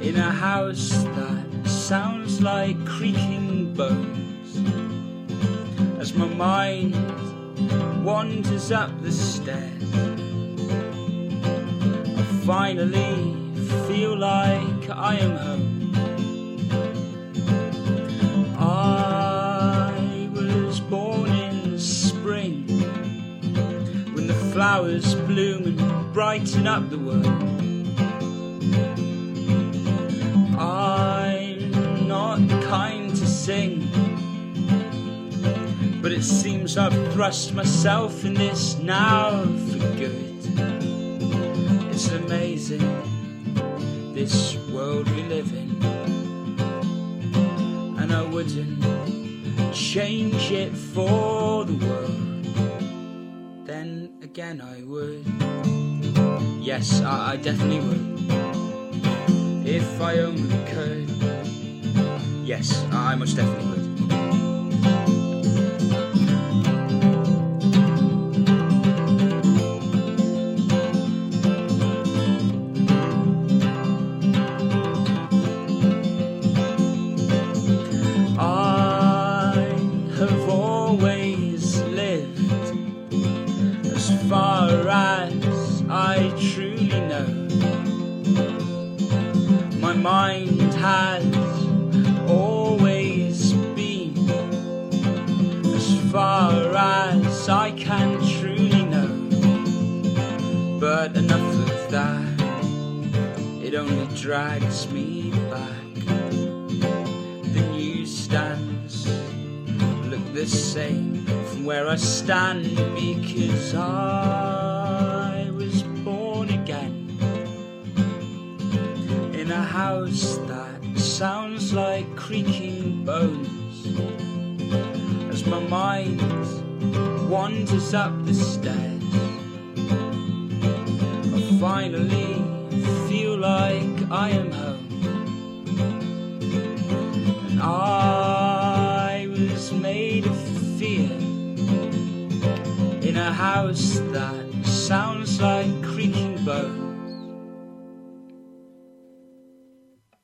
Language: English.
in a house that sounds like creaking bones, as my mind wanders up the stairs. I finally feel like I am home. I was born in spring, when the flowers bloom and brighten up the world. I'm not kind to sing, but it seems I've thrust myself in this now for good. It's amazing, this world we live in, and I wouldn't change it for the world. Then again I would. Yes, I definitely would, if I only could. Yes, I most definitely would. Have always lived as far as I truly know. My mind has always been as far as I can truly know. But enough of that, it only drags me back. The newsstands look the same from where I stand, because I was born again in a house that sounds like creaking bones, as my mind wanders up the stairs. I finally feel like I am home, and I was made of fear in a house that